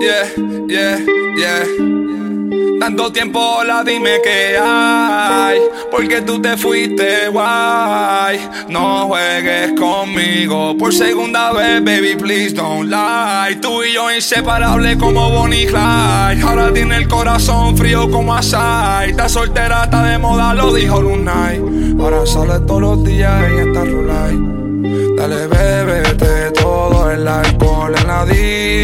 Yeah, yeah, yeah. Tanto tiempo, hola, dime qué hay. Porque tú te fuiste, guay. No juegues conmigo por segunda vez, baby, please don't lie. Tú y yo inseparables como Bonnie y Clyde. Ahora tiene el corazón frío como Asai. Está soltera, está de moda, lo dijo Lunay. Ahora sale todos los días en esta rulay. Dale, bébete todo el alcohol en la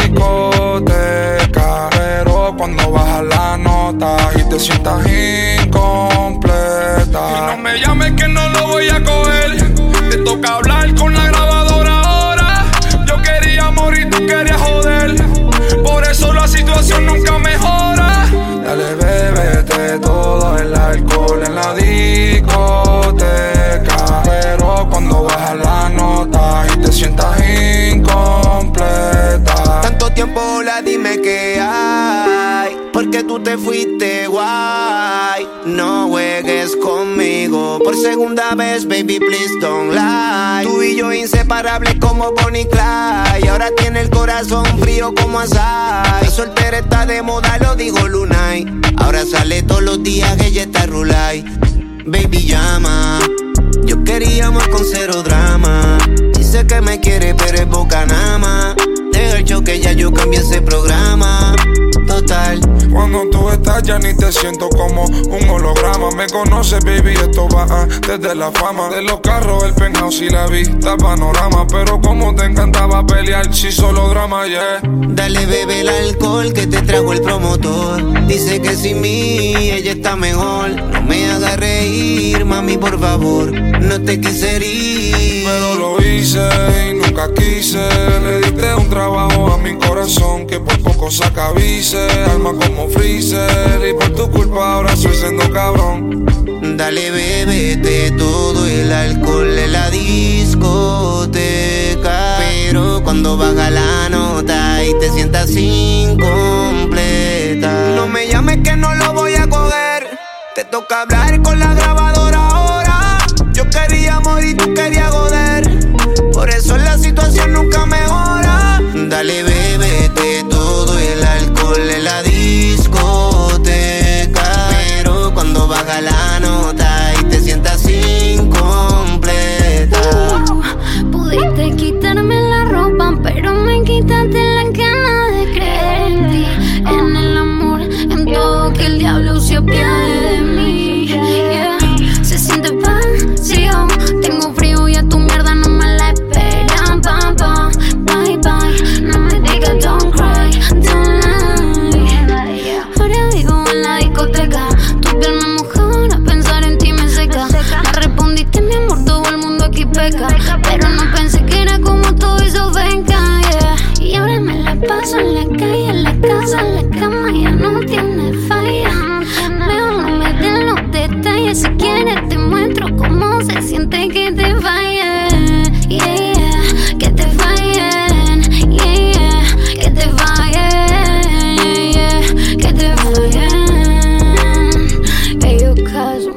discoteca. Pero cuando baja la nota y te sientas incompleta, y no me llames que no lo voy a coger. Te toca hablar con la grabadora ahora. Yo quería morir, tú querías joder. Por eso la situación nunca mejora. Dale, bébete todo el alcohol en la discoteca. Pero cuando baja la nota y te sientas incompleta. Tanto tiempo, hola, dime qué hay. Porque tú te fuiste, guay. No juegues conmigo por segunda vez, baby, please don't lie. Tú y yo inseparables como Bonnie y Clyde. Y ahora tiene el corazón frío como Asai. La soltera está de moda, lo dijo Lunay. Ahora sale todos los días, ella está rulay. Baby, llama. Yo quería amor con cero drama. Dice que me quiere, pero es boca nada más. Deja el show que ya yo cambié ese programa. Total. Cuando tú estás ya ni te siento como un holograma. Me conoces, baby, esto va desde la fama. De los carros, el penthouse y la vista panorama. Pero como te encantaba pelear, si solo drama, yeah. Dale, bebe el alcohol que te trajo el promotor. Dice que sin mí ella está mejor. No me hagas reír, mami, por favor. No te quise herir, pero lo hice y nunca quise. Le diste un trabajo a mi corazón que por poco saca vice. Alma como freezer y por tu culpa ahora soy siendo cabrón. Dale, bébete todo el alcohol en la discoteca. Pero cuando baja la nota y te sientas incompleta, no me llames que no lo voy a coger. Te toca hablar con la grabadora ahora. Yo quería morir, tú querías joder. Por eso la situación nunca mejora. Dale, bébete todo el alcohol en la discoteca. Pero cuando baja la nota y te sientas incompleta. Pudiste quitarme la ropa, pero me quitaste la gana de creer en ti, en el amor, en todo, que el diablo se apiade de mí. Yeah. Se siente vacío, tengo frío y a tu mierda no me la espera. Bye bye, no me digas don't cry, don't lie. Ahora vivo en la discoteca, tu piel me moja, ahora pensar en ti me seca. Me respondiste, mi amor, todo el mundo aquí peca, pero no pensé que era como todo eso venga, yeah. Y ahora me la paso en la calle, en la casa, en la cama, ya no tiene falla. Mejor no me den los detalles, si quieres te muestro cómo se siente que te fallen, yeah, yeah. Que te fallen, yeah, yeah. Que te fallen, yeah, yeah. Que te fallen. Ellos caso.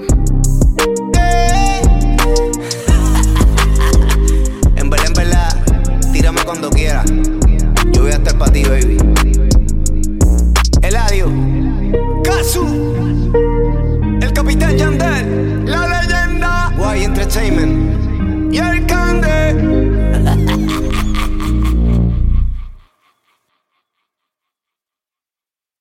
En verdad, tírame cuando quieras. Yo voy a estar pa' ti, baby. Eladio, Casu, el Capitán Yandel, la leyenda, Guay Entertainment.